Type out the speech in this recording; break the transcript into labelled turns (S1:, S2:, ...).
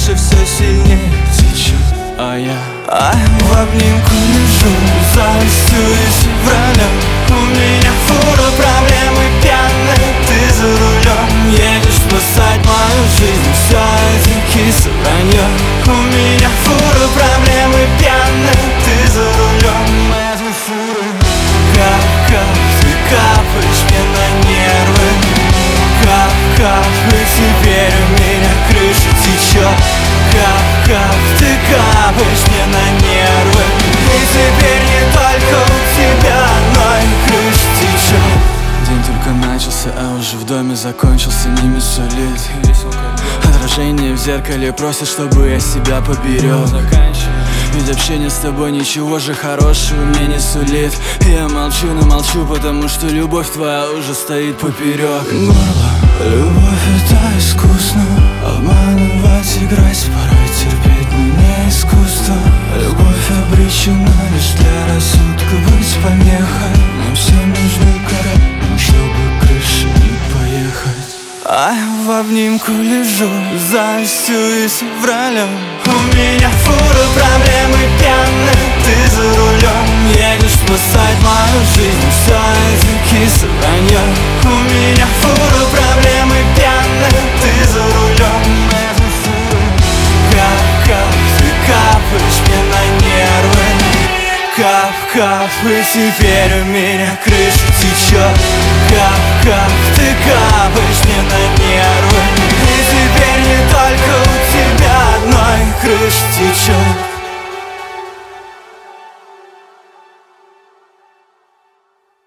S1: крыша все сильнее течет, а я в обнимку лежу, завистуюсь февралем. У меня фура, проблемы пьяные, ты за рулем. Едешь спасать мою жизнь, все это киса вранье. У меня фура, проблемы пьяные, ты за рулем этой фуры. Кап-кап, ты капаешь мне на нервы. Кап-кап, и теперь у меня крыша течет. Кап-кап, ты капаешь мне на нервы. И теперь не только у тебя, но и крыша течет. День только начался, а уже в доме закончился, не мисулит. Отражение в зеркале просит, чтобы я себя поберег. Ведь общение с тобой ничего же хорошего мне не сулит. Я молчу, но молчу, потому что любовь твоя уже стоит поперек горла. Любовь это искусно, обманывать, играть, порой терпеть, но не искусство. Любовь обречена лишь для рассудка быть помехой. Нам всем нужны корабли, чтобы крыше не поехать. А в обнимку лежу, завистуюсь февралем. У меня фура, проблемы пьяные, ты за рулем. Едешь спасать мою жизнь, все это киса вранье. У меня фура, проблемы пьяные, ты за рулем этой фуры. Кап-кап, ты капаешь мне на нервы. Кап-кап, и теперь у меня крыша течет. Кап-кап, ты капаешь мне на нервы. И теперь не только у тебя одной крыша течет.